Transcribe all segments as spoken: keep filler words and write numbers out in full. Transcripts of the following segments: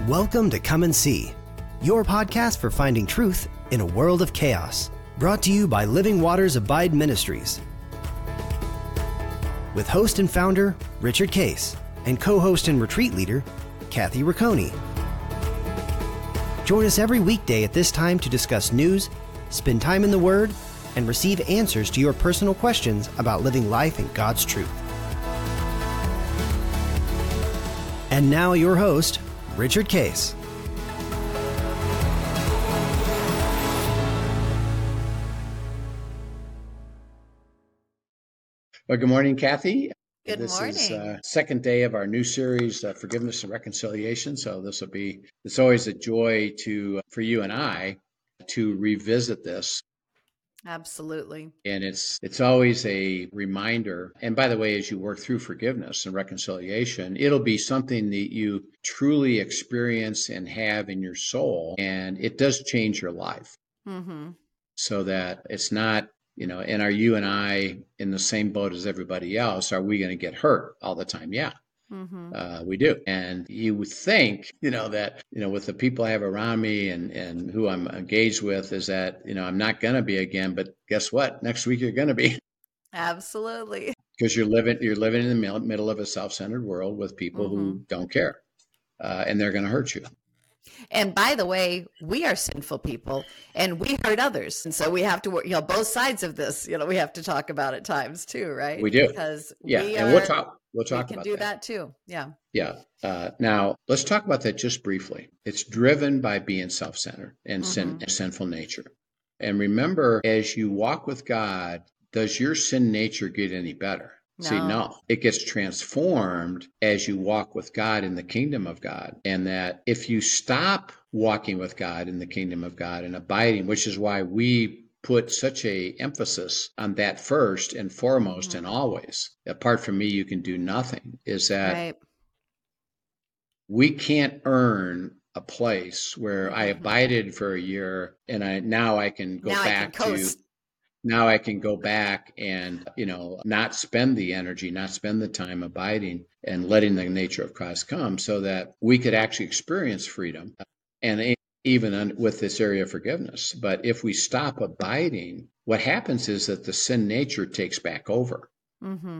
Welcome to Come and See, your podcast for finding truth in a world of chaos. Brought to you by Living Waters Abide Ministries. With host and founder, Richard Case, and co-host and retreat leader, Kathy Riccone. Join us every weekday at this time to discuss news, spend time in the Word, and receive answers to your personal questions about living life in God's truth. And now your host, Richard Case. Well, good morning, Kathy. Good this morning. is uh, second day of our new series, uh, Forgiveness and Reconciliation. So this will be, it's always a joy to, for you and I to revisit this. Absolutely. And it's it's always a reminder. And by the way, as you work through forgiveness and reconciliation, it'll be something that you truly experience and have in your soul. And it does change your life. Mm-hmm. So that it's not, you know, and are you and I in the same boat as everybody else? Are we going to get hurt all the time? Yeah. Mm-hmm. Uh, we do. And you would think, you know, that, you know, with the people I have around me and, and who I'm engaged with is that, you know, I'm not going to be again, but guess what? Next week you're going to be. Absolutely. Because you're living, you're living in the middle of a self-centered world with people Mm-hmm. who don't care. Uh, and they're going to hurt you. And by the way, we are sinful people and we hurt others. And so we have to work, you know, both sides of this, you know, we have to talk about at times too, right? We do. Because yeah. we and are, we'll talk, we'll talk we can about do that. that too. Yeah. Yeah. Uh, now let's talk about that just briefly. It's driven by being self-centered and Mm-hmm. sin and sinful nature. And remember, as you walk with God, does your sin nature get any better? No. See, no, it gets transformed as you walk with God in the kingdom of God. And that if you stop walking with God in the kingdom of God and abiding, which is why we put such a emphasis on that first and foremost Mm-hmm. and always, apart from me, you can do nothing, is that Right. we can't earn a place where I Mm-hmm. abided for a year and I now I can go Now back I can coast. to now I can go back and, you know, not spend the energy, not spend the time abiding and letting the nature of Christ come so that we could actually experience freedom and even with this area of forgiveness. But if we stop abiding, what happens is that the sin nature takes back over. Mm-hmm.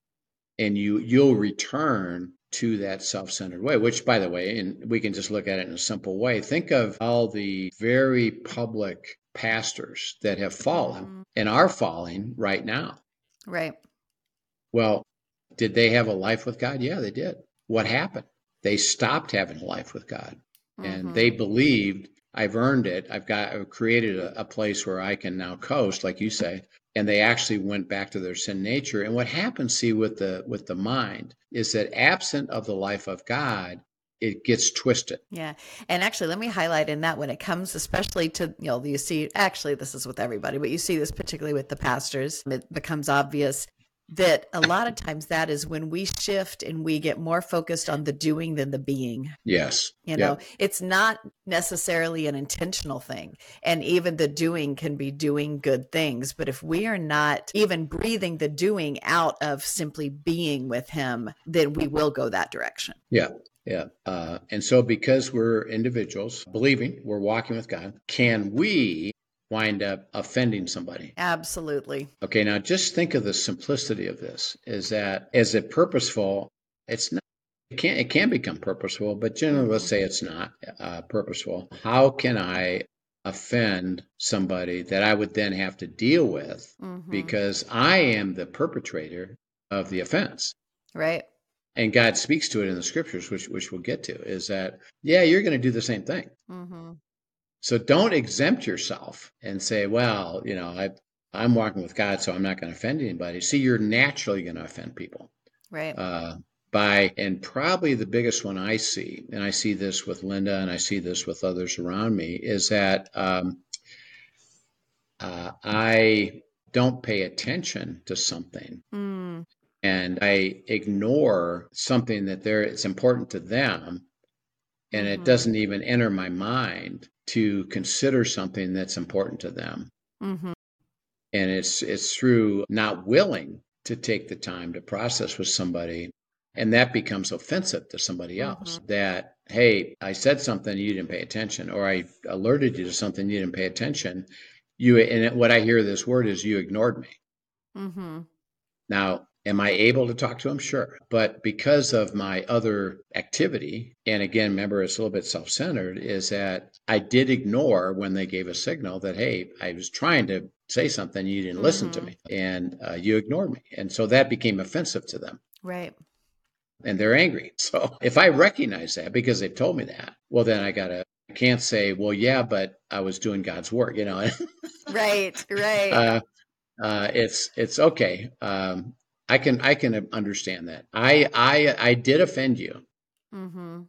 And you, you'll return to that self-centered way, which, by the way, and we can just look at it in a simple way. Think of all the very public pastors that have fallen mm-hmm. and are falling right now. Right. Well, did they have a life with God? Yeah, they did. What happened? They stopped having a life with God. Mm-hmm. And they believed, I've earned it. I've got I've created a, a place where I can now coast, like you say. And they actually went back to their sin nature. And what happens, see, with the with the mind is that absent of the life of God, it gets twisted. Yeah. And actually, let me highlight in that when it comes, especially to, you know, you see, actually, this is with everybody, but you see this particularly with the pastors, it becomes obvious that a lot of times that is when we shift and we get more focused on the doing than the being. Yes. You know, yep. It's not necessarily an intentional thing. And even the doing can be doing good things. But if we are not even breathing the doing out of simply being with him, then we will go that direction. Yeah. Yeah. Uh, and so because we're individuals believing we're walking with God, can we wind up offending somebody? Absolutely. Okay. Now just think of the simplicity of this is that is it purposeful? It's not. It can it can become purposeful, but generally, mm-hmm. let's say it's not uh, purposeful. How can I offend somebody that I would then have to deal with mm-hmm. because I am the perpetrator of the offense? Right. And God speaks to it in the scriptures, which which we'll get to, is that, yeah, you're going to do the same thing. Mm-hmm. So don't exempt yourself and say, well, you know, I, I'm walking with God, so I'm not going to offend anybody. See, you're naturally going to offend people. Right. Uh, by, and probably the biggest one I see, and I see this with Linda and I see this with others around me, is that um, uh, I don't pay attention to something. Mm. And I ignore something that they're, it's important to them, and mm-hmm. it doesn't even enter my mind to consider something that's important to them. Mm-hmm. And it's it's through not willing to take the time to process with somebody, and that becomes offensive to somebody else. Mm-hmm. That hey, I said something, you didn't pay attention, or I alerted you to something, you didn't pay attention. You, and it, what I hear this word is you ignored me. Mm-hmm. Now, am I able to talk to him? Sure. But because of my other activity, and again, remember, it's a little bit self-centered, is that I did ignore when they gave a signal that, hey, I was trying to say something, you didn't listen to Mm-hmm. me, and uh, you ignored me. And so that became offensive to them. Right. And they're angry. So if I recognize that because they've told me that, well, then I gotta, I can't say, well, yeah, but I was doing God's work, you know. Right. Right. uh, uh, it's it's okay. Um, I can I can understand that. I I I did offend you, Mm-hmm.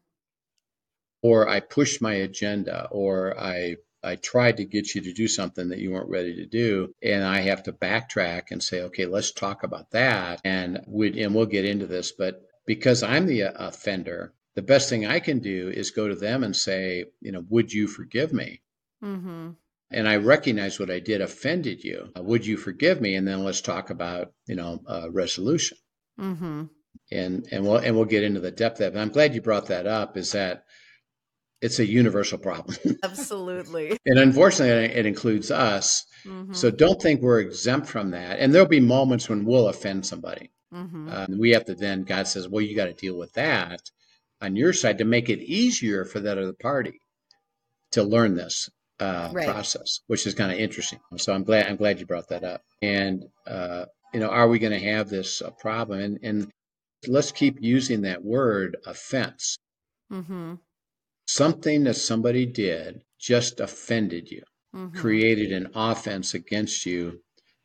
or I pushed my agenda, or I I tried to get you to do something that you weren't ready to do, and I have to backtrack and say, okay, let's talk about that, and we and we'll get into this. But because I'm the uh, offender, the best thing I can do is go to them and say, you know, would you forgive me? Mm-hmm. And I recognize what I did offended you. Uh, would you forgive me? And then let's talk about, you know, uh, resolution. Mm-hmm. And and we'll and we'll get into the depth of it. But I'm glad you brought that up. Is that it's a universal problem, Absolutely. and unfortunately, it includes us. So Mm-hmm. don't think we're exempt from that. And there'll be moments when we'll offend somebody. Mm-hmm. Uh, we have to then. God says, well, you got to deal with that on your side to make it easier for that other party to learn this uh, Right. process, which is kind of interesting. So I'm glad I'm glad you brought that up. And uh, you know, are we going to have this uh, problem? And, and let's keep using that word offense. Mm-hmm. Something that somebody did just offended you, Mm-hmm. created an offense against you,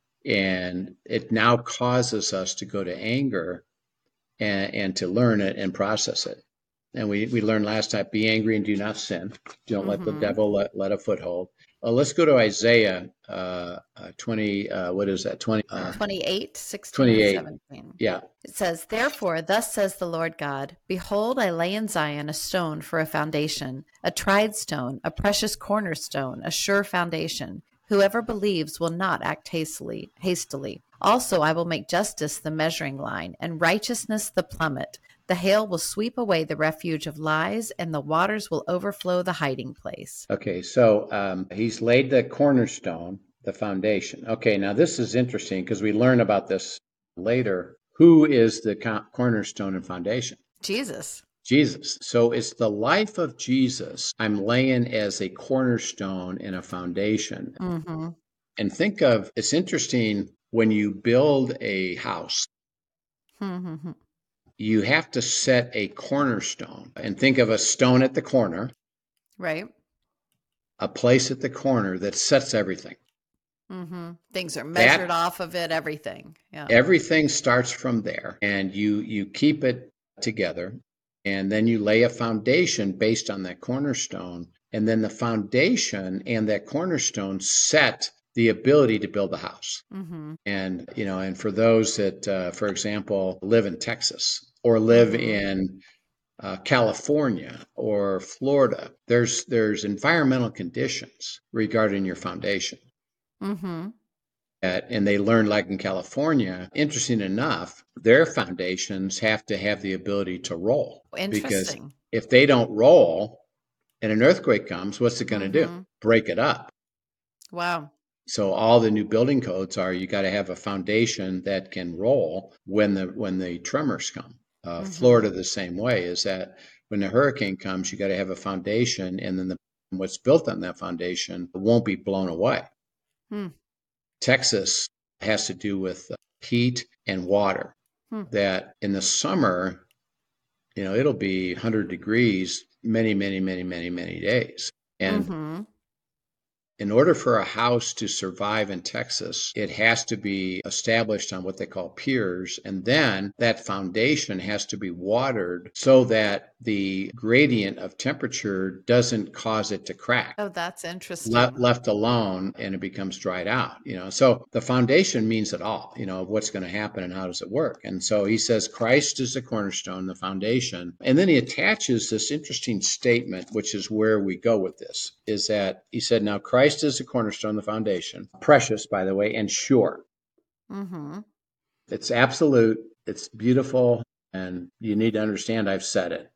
and it now causes us to go to anger and, and to learn it and process it. And we, we learned last time, be angry and do not sin. Don't let the Mm-hmm. devil let, let a foothold. Uh, let's go to Isaiah uh, uh, twenty, uh, what is that? twenty, uh, twenty-eight, sixteen, and twenty-eight. seventeen. Yeah. It says, therefore, thus says the Lord God, behold, I lay in Zion a stone for a foundation, a tried stone, a precious cornerstone, a sure foundation. Whoever believes will not act hastily. hastily. Also, I will make justice the measuring line, and righteousness the plummet. The hail will sweep away the refuge of lies, and the waters will overflow the hiding place. Okay. So um, he's laid the cornerstone, the foundation. Okay. Now, this is interesting because we learn about this later. Who is the co- cornerstone and foundation? Jesus. Jesus. So it's the life of Jesus I'm laying as a cornerstone and a foundation. Mm-hmm. And think of it's interesting when you build a house, Mm-hmm. you have to set a cornerstone and think of a stone at the corner, Right. a place at the corner that sets everything. Mm-hmm. Things are measured That off of it, everything. Yeah. everything starts from there, and you you keep it together, and then you lay a foundation based on that cornerstone, and then the foundation and that cornerstone set the ability to build the house. Mm-hmm. And you know, and for those that, uh, for example, live in Texas or live Mm-hmm. in uh, California or Florida, there's there's environmental conditions regarding your foundation. Mm-hmm. At, and they learned, like in California, interesting enough, their foundations have to have the ability to roll, because Interesting. if they don't roll and an earthquake comes, what's it going to do? Mm-hmm. Break it up. Wow. So all the new building codes are you got to have a foundation that can roll when the when the tremors come. Uh, Mm-hmm. Florida the same way, is that when the hurricane comes, you got to have a foundation, and then the what's built on that foundation won't be blown away. Hmm. Texas has to do with heat and water. Hmm. That in the summer, you know, it'll be one hundred degrees many, many, many, many, many days. And Mm-hmm. in order for a house to survive in Texas, it has to be established on what they call piers. And then that foundation has to be watered so that the gradient of temperature doesn't cause it to crack. Oh, that's Le- interesting. left alone, and it becomes dried out, you know. So the foundation means it all, you know, of what's going to happen and how does it work. And so he says Christ is the cornerstone, the foundation. And then he attaches this interesting statement, which is where we go with this, is that he said, now Christ is the cornerstone, the foundation, precious, by the way, and sure. Mm-hmm. It's absolute, it's beautiful, and you need to understand I've said it.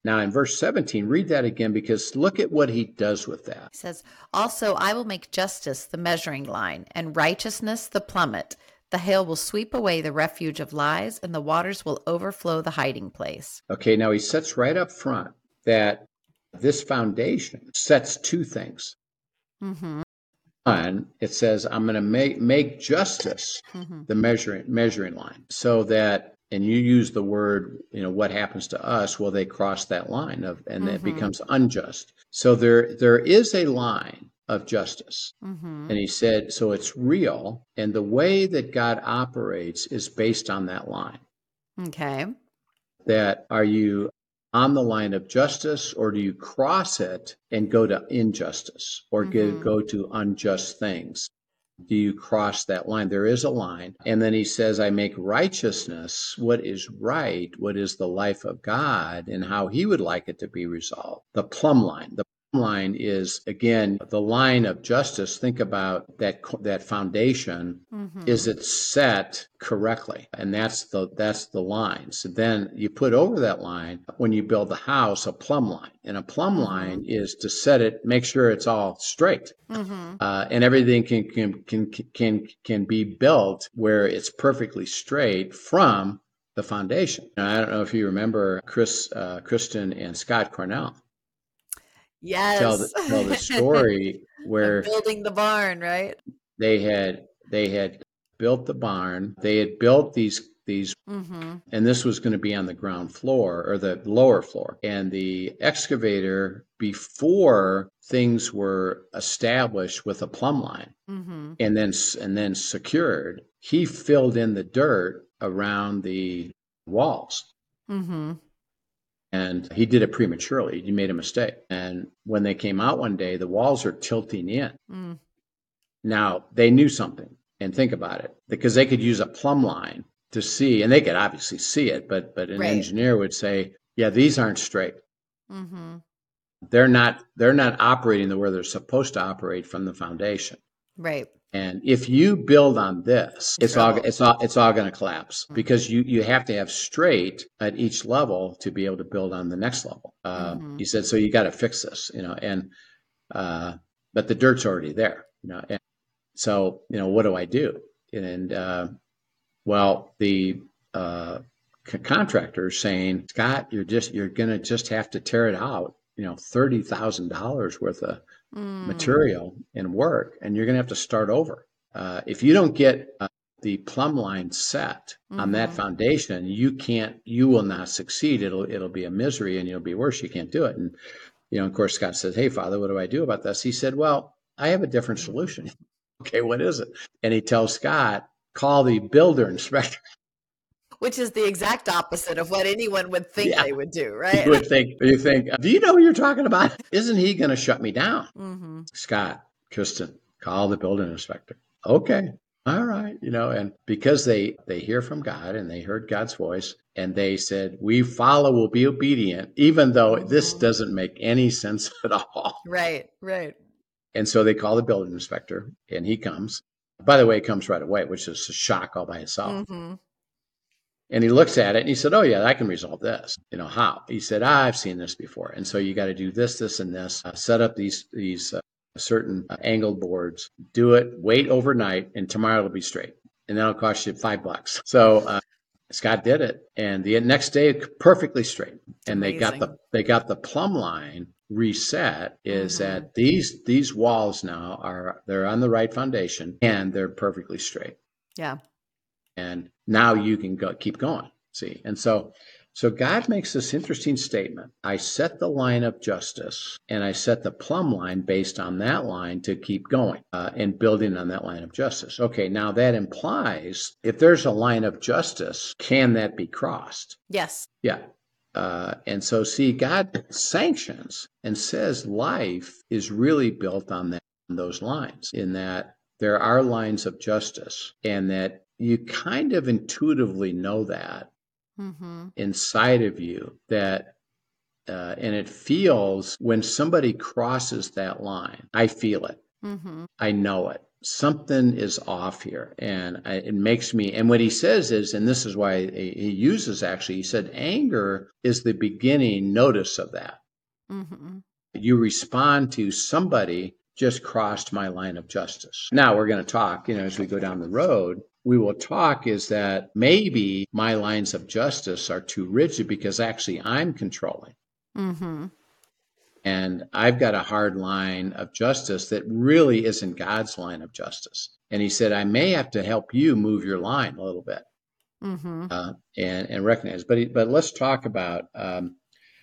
Now in verse seventeen, read that again, because look at what he does with that. He says, also, I will make justice the measuring line and righteousness the plummet. The hail will sweep away the refuge of lies, and the waters will overflow the hiding place. Okay, now he sets right up front that this foundation sets two things. Mm-hmm. One, it says, I'm going to make make justice Mm-hmm. the measuring measuring line, so that, and you use the word, you know, what happens to us? Well, they cross that line of, and it Mm-hmm. becomes unjust. So there there is a line of justice. Mm-hmm. And he said, so it's real. And the way that God operates is based on that line. Okay. That are you on the line of justice, or do you cross it and go to injustice, or Mm-hmm. go, go to unjust things? Do you cross that line? There is a line. And then he says, I make righteousness what is right, what is the life of God, and how he would like it to be resolved. The plumb line. The plumb line is, again, the line of justice. Think about that that foundation. Mm-hmm. Is it set correctly? And that's the that's the line. So then you put over that line, when you build the house, a plumb line. And a plumb Mm-hmm. line is to set it, make sure it's all straight. Mm-hmm. Uh, and everything can, can can can can be built where it's perfectly straight from the foundation. Now, I don't know if you remember Chris, uh, Kristen, and Scott Cornell. Yes. Tell the, tell the story where building the barn, right? they had they had built the barn. They had built these these. Mm-hmm. And this was going to be on the ground floor, or the lower floor. And the excavator, before things were established with a plumb line, Mm-hmm. and then and then secured, he filled in the dirt around the walls. Mm-hmm. And he did it prematurely. He made a mistake. And when they came out one day, the walls are tilting in. Mm. Now, they knew something. And think about it, because they could use a plumb line to see, and they could obviously see it, but but an Right. engineer would say, yeah, these aren't straight. Mm-hmm. They're not they're not operating the way they're supposed to operate from the foundation. Right. And if you build on this, it's all Trouble. it's all it's all going to collapse, because you you have to have straight at each level to be able to build on the next level. Uh, Mhm. He said, so you got to fix this, you know, and uh, but the dirt's already there, you know. And so, you know, what do I do? And uh, well, the uh, c- contractor is saying, Scott, you're just you're going to just have to tear it out, you know, thirty thousand dollars worth of Mm. material and work, and you're going to have to start over. Uh, if you don't get uh, the plumb line set on that Mhm. foundation, you can't, you will not succeed. It'll, it'll be a misery, and you'll be worse. You can't do it. And, you know, of course, Scott says, hey, Father, what do I do about this? He said, well, I have a different solution. Okay, what is it? And he tells Scott, call the builder inspector. Which is the exact opposite of what anyone would think Yeah. they would do, You right? would think, you think, do you know who you're talking about? Isn't he going to shut me down? Mm-hmm. Scott, Kristen, call the building inspector. Okay. All right. You know, and because they, they hear from God, and they heard God's voice, and they said, we follow, will be obedient, even though this Mhm. doesn't make any sense at all. Right, right. And so they call the building inspector, and he comes. By the way, he comes right away, which is a shock all by itself. Mm-hmm. And he looks at it, and he said, oh, yeah, I can resolve this. You know, how? He said, ah, I've seen this before. And so you got to do this, this, and this, uh, set up these, these uh, certain uh, angled boards, do it, wait overnight, and tomorrow it'll be straight. And that'll cost you five bucks. So uh, Scott did it. And the next day, perfectly straight. And they got the, Amazing. they got the plumb line reset, is Mhm. that these, these walls now are, they're on the right foundation, and they're perfectly straight. Yeah. And now you can go keep going. See, and so so God makes this interesting statement. I set the line of justice, and I set the plumb line based on that line to keep going uh, and building on that line of justice. Okay, now that implies, if there's a line of justice, can that be crossed? Yes. Yeah. Uh, and so, see, God sanctions and says life is really built on that, on those lines, in that there are lines of justice, and that you kind of intuitively know that Mm-hmm. inside of you, that uh, and it feels when somebody crosses that line, I feel it, Mm-hmm. I know it. something is off here. And I, it makes me, and what he says is, and this is why he uses actually, he said, anger is the beginning notice of that. Mm-hmm. You respond to somebody just crossed my line of justice. Now we're going to talk, you know, as we go down the road, we will talk is that maybe my lines of justice are too rigid because actually I'm controlling. Mm-hmm. And I've got a hard line of justice that really isn't God's line of justice. And he said, I may have to help you move your line a little bit mm-hmm. uh, and, and recognize. But he, but let's talk about um,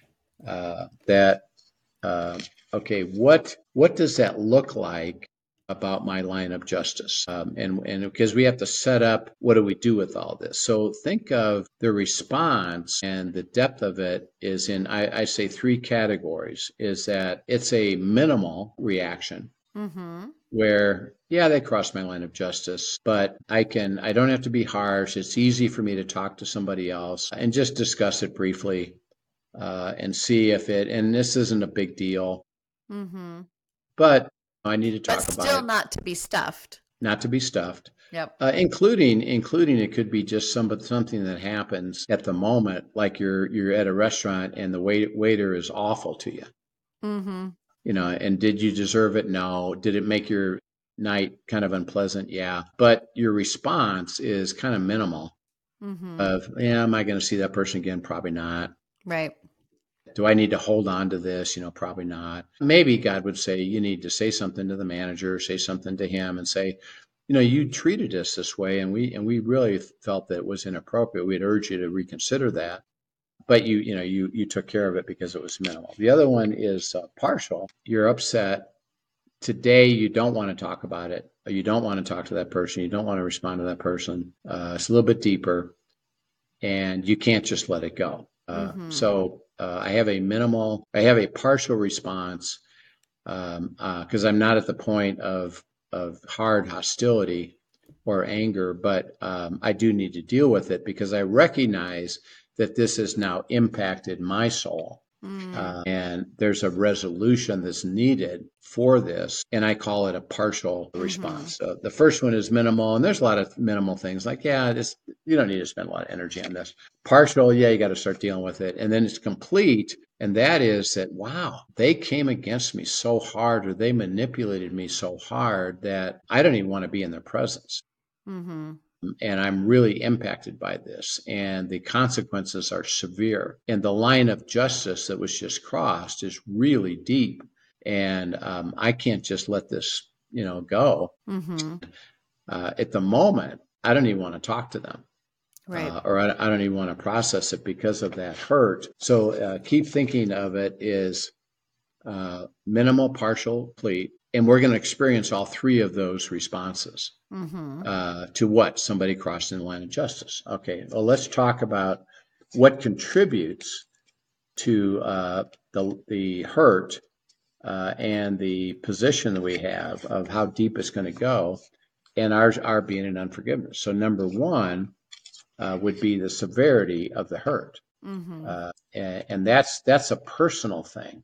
uh, that. Uh, okay, what what does that look like about my line of justice? Um, and and because we have to set up, what do we do with all this? So think of the response, and the depth of it is in, I, I say three categories, is that it's a minimal reaction mm-hmm. where, yeah, they crossed my line of justice, but I can, I don't have to be harsh. It's easy for me to talk to somebody else and just discuss it briefly. Uh, and see if it, and this isn't a big deal, mm-hmm. but I need to talk but about it. Still not to be stuffed. Not to be stuffed. Yep. Uh, including, including it could be just some, something that happens at the moment, like you're you're at a restaurant and the wait, waiter is awful to you. Mm-hmm. You know, and did you deserve it? No. Did it make your night kind of unpleasant? Yeah. But your response is kind of minimal. Mm-hmm. Of, yeah, am I going to see that person again? Probably not. Right. Do I need to hold on to this? You know, probably not. Maybe God would say, you need to say something to the manager, say something to him and say, you know, you treated us this way and we and we really felt that it was inappropriate. We'd urge you to reconsider that. But you, you know, you you took care of it because it was minimal. The other one is uh, partial. You're upset. Today, you don't want to talk about it. You don't want to talk to that person. You don't want to respond to that person. Uh, it's a little bit deeper. And you can't just let it go. Uh, mm-hmm. So uh, I have a minimal, I have a partial response um, uh, because I'm not at the point of of hard hostility or anger, but um, I do need to deal with it because I recognize that this has now impacted my soul. Mm. Uh, and there's a resolution that's needed for this. And I call it a partial mm-hmm. response. So the first one is minimal. And there's a lot of minimal things like, yeah, this, you don't need to spend a lot of energy on this. Partial, yeah, you got to start dealing with it. And then it's complete. And that is that, wow, they came against me so hard, or they manipulated me so hard that I don't even want to be in their presence. Mm-hmm. And I'm really impacted by this. And the consequences are severe. And the line of justice that was just crossed is really deep. And um, I can't just let this, you know, go. Mm-hmm. Uh, at the moment, I don't even want to talk to them. Right. Uh, or I, I don't even want to process it because of that hurt. So uh, keep thinking of it as uh, minimal, partial, complete. And we're going to experience all three of those responses mm-hmm. uh, to what? Somebody crossing the line of justice. Okay, well, let's talk about what contributes to uh, the, the hurt uh, and the position that we have of how deep it's going to go, and ours our being in unforgiveness. So number one uh, would be the severity of the hurt. Mm-hmm. Uh, and, and that's that's a personal thing.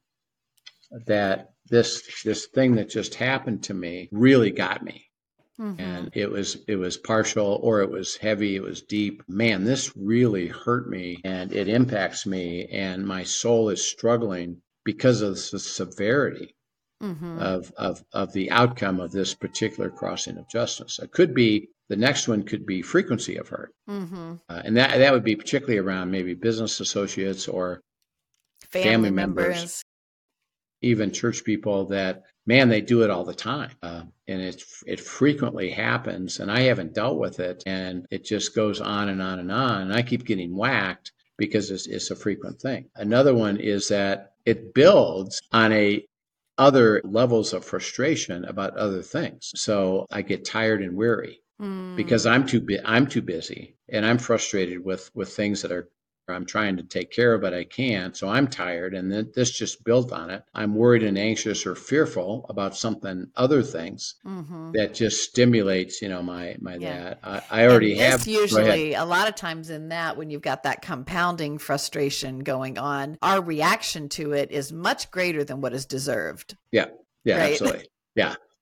That this this thing that just happened to me really got me. Mm-hmm. And it was it was partial, or it was heavy, it was deep. Man, this really hurt me, and it impacts me, and my soul is struggling because of the severity mm-hmm. of, of of the outcome of this particular crossing of justice. It could be, the next one could be frequency of hurt. Mm-hmm. Uh, and that that would be particularly around maybe business associates or family, family members. members. Even church people that, man, they do it all the time. Uh, and it, it frequently happens, and I haven't dealt with it. And it just goes on and on and on. And I keep getting whacked because it's, it's a frequent thing. Another one is that it builds on a other levels of frustration about other things. So I get tired and weary mm. because I'm too bu- I'm too busy, and I'm frustrated with, with things that are I'm trying to take care of, but I can't. So I'm tired, and then this just built on it. I'm worried and anxious or fearful about something, other things mm-hmm. that just stimulates, you know, my my yeah. that. I, I already and this have. Usually, a lot of times in that, when you've got that compounding frustration going on, our reaction to it is much greater than what is deserved. Yeah, yeah, right? absolutely. Yeah.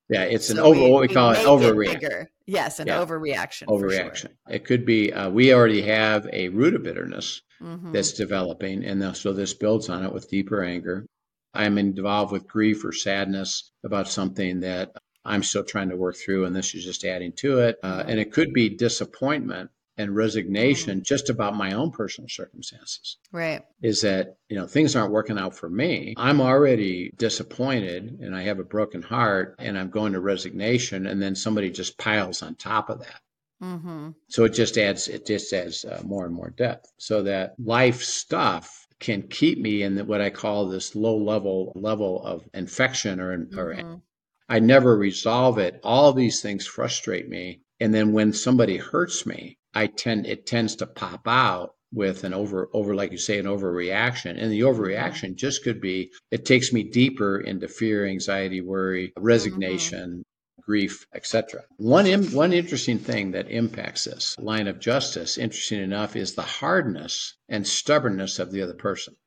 Yeah, it's an So over, we, what we we call an make it overreaction. bigger. Yes, an Yeah, overreaction for sure. overreaction. It could be uh, we already have a root of bitterness Mm-hmm. that's developing, and then- so this builds on it with deeper anger. I'm involved with grief or sadness about something that I'm still trying to work through, and this is just adding to it. Uh, Mm-hmm. and it could be disappointment and resignation Mm. just about my own personal circumstances. Right. Is that, you know, things aren't working out for me. I'm already disappointed and I have a broken heart and I'm going to resignation, and then somebody just piles on top of that. Mm-hmm. So it just adds, it just adds uh, more and more depth, so that life stuff can keep me in the, what I call this low level level of infection, or, or Mm-hmm. I never resolve it. All of these things frustrate me. And then when somebody hurts me, I tend, it tends to pop out with an over, over, like you say, an overreaction. And the overreaction mm-hmm. just could be, it takes me deeper into fear, anxiety, worry, resignation, mm-hmm. grief, et cetera. One, one interesting thing that impacts this line of justice, interesting enough, is the hardness and stubbornness of the other person.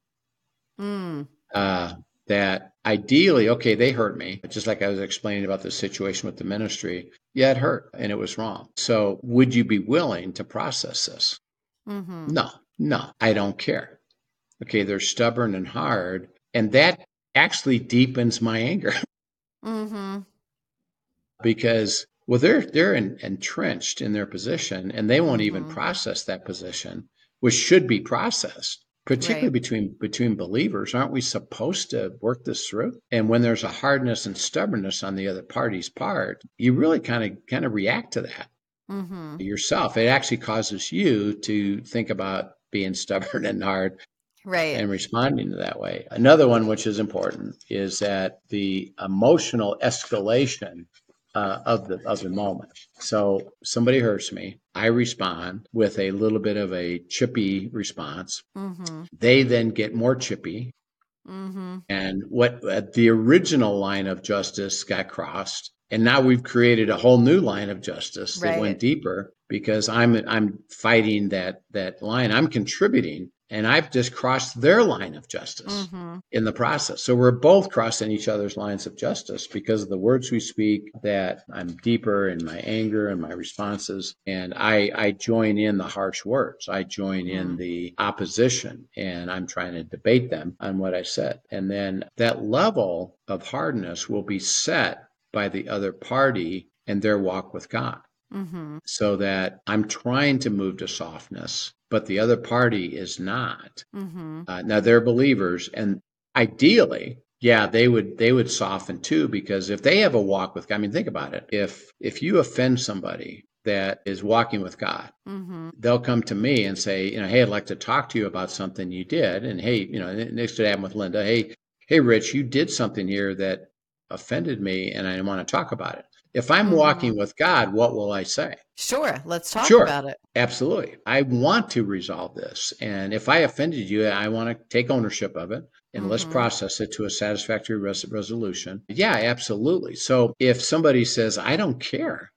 Mm. Uh, that ideally, okay, they hurt me, just like I was explaining about the situation with the ministry. Yeah, it hurt and it was wrong. So would you be willing to process this? Mm-hmm. No, no, I don't care. Okay, they're stubborn and hard, and that actually deepens my anger. Mm-hmm. Because, well, they're they're in, entrenched in their position, and they won't mm-hmm. even process that position, which should be processed. Particularly right. between between believers, aren't we supposed to work this through? And when there's a hardness and stubbornness on the other party's part, you really kind of kind of react to that mm-hmm. yourself. It actually causes you to think about being stubborn and hard, right, and responding to that way. Another one, which is important, is that the emotional escalation Uh, of the of the moment. So somebody hurts me, I respond with a little bit of a chippy response. Mm-hmm. They then get more chippy, mm-hmm. and what uh, the original line of justice got crossed, and now we've created a whole new line of justice that right. went deeper, because I'm I'm fighting that that line. I'm contributing. And I've just crossed their line of justice mm-hmm. in the process. So we're both crossing each other's lines of justice because of the words we speak, that I'm deeper in my anger and my responses. And I, I join in the harsh words. I join mm-hmm. in the opposition, and I'm trying to debate them on what I said. And then that level of hardness will be set by the other party and their walk with God. Mm-hmm. So that I'm trying to move to softness, but the other party is not. Mm-hmm. Uh, now they're believers, and ideally, yeah, they would they would soften too, because if they have a walk with God, I mean, think about it. If if you offend somebody that is walking with God, mm-hmm. they'll come to me and say, you know, hey, I'd like to talk to you about something you did, and hey, you know, next to happen with Linda, hey, hey, Rich, you did something here that offended me, and I want to talk about it. If I'm mm-hmm. walking with God, what will I say? Sure, let's talk sure. about it. Absolutely. I want to resolve this. And if I offended you, I want to take ownership of it, and mm-hmm. let's process it to a satisfactory res- resolution. Yeah, absolutely. So if somebody says, I don't care,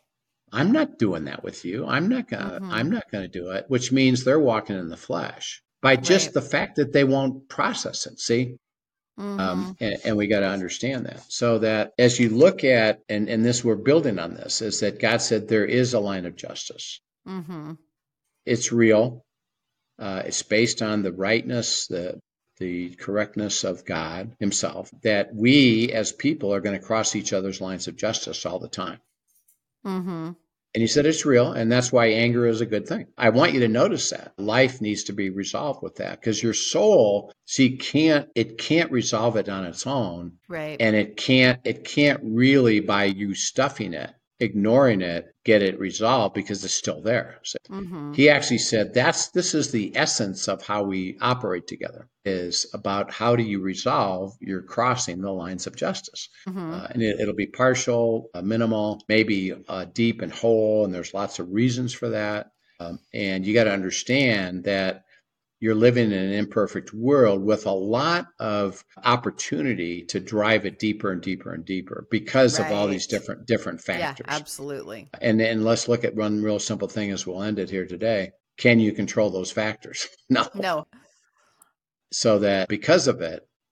I'm not doing that with you. I'm not gonna, mm-hmm. I'm not gonna do it, which means they're walking in the flesh by just right. the fact that they won't process it. See? Mm-hmm. Um, and, and we got to understand that, so that as you look at, and, and this, we're building on this, is that God said there is a line of justice. Mm-hmm. It's real. Uh, it's based on the rightness, the the correctness of God himself, that we as people are going to cross each other's lines of justice all the time. Mm-hmm. And he said it's real, and that's why anger is a good thing. I want you to notice that. Life needs to be resolved with that, because your soul, see, can't it can't resolve it on its own. Right. And it can't it can't really, by you stuffing it, ignoring it, get it resolved, because it's still there. So mm-hmm. he actually said that's this is the essence of how we operate together, is about how do you resolve your crossing the lines of justice. Mm-hmm. Uh, and it, it'll be partial, uh, minimal, maybe uh, deep and whole, and there's lots of reasons for that. Um, and you got to understand that you're living in an imperfect world with a lot of opportunity to drive it deeper and deeper and deeper because right. of all these different different factors. Yeah, absolutely. And and let's look at one real simple thing as we'll end it here today. Can you control those factors? No. No. So that because of it,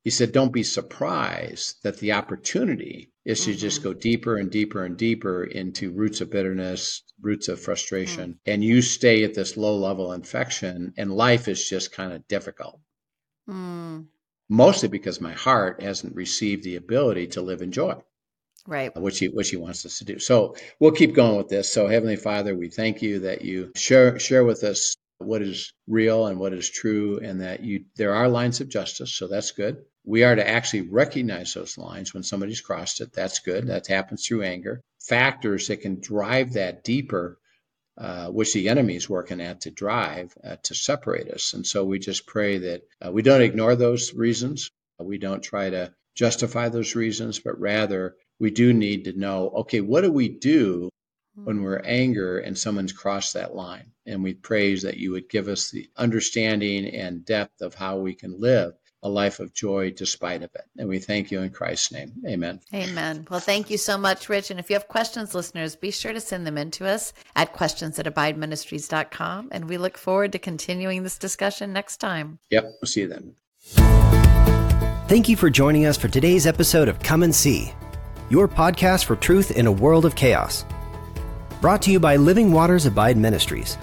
he said, don't be surprised that the opportunity is to mm-hmm. just go deeper and deeper and deeper into roots of bitterness, roots of frustration, mm-hmm. and you stay at this low level infection, and life is just kind of difficult. Mm. Mostly because my heart hasn't received the ability to live in joy. Right. Which he, which he wants us to do. So we'll keep going with this. So Heavenly Father, we thank you that you share share with us what is real and what is true, and that you there are lines of justice. So that's good. We are to actually recognize those lines when somebody's crossed it. That's good. That happens through anger. Factors that can drive that deeper, uh, which the enemy is working at to drive, uh, to separate us. And so we just pray that uh, we don't ignore those reasons. We don't try to justify those reasons, but rather we do need to know, okay, what do we do when we're angry and someone's crossed that line? And we praise that you would give us the understanding and depth of how we can live a life of joy despite of it. And we thank you in Christ's name. Amen. Amen. Well, thank you so much, Rich. And if you have questions, listeners, be sure to send them in to us at questions at abide ministries dot com. And we look forward to continuing this discussion next time. Yep. We'll see you then. Thank you for joining us for today's episode of Come and See, your podcast for truth in a world of chaos. Brought to you by Living Waters Abide Ministries.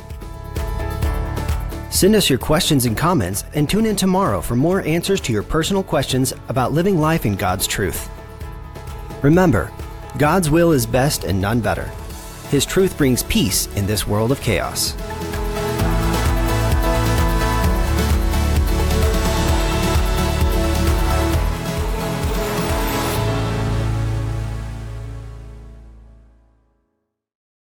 Send us your questions and comments, and tune in tomorrow for more answers to your personal questions about living life in God's truth. Remember, God's will is best and none better. His truth brings peace in this world of chaos.